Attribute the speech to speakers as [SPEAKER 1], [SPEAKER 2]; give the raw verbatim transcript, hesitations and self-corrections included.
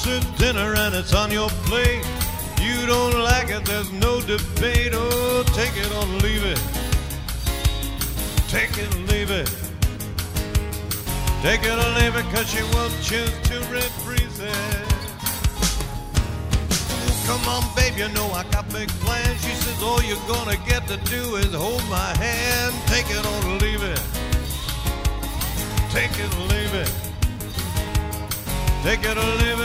[SPEAKER 1] Once it's dinner and it's on your plate, you don't like it, there's no debate. Oh, take it or leave it. Take it or leave it. Take it or leave it, cause she won't choose to reprise it. Come on, babe, you know I got big plans. She says all you're gonna get to do is hold my hand. Take it or leave it. Take it or leave it. Take it or leave it.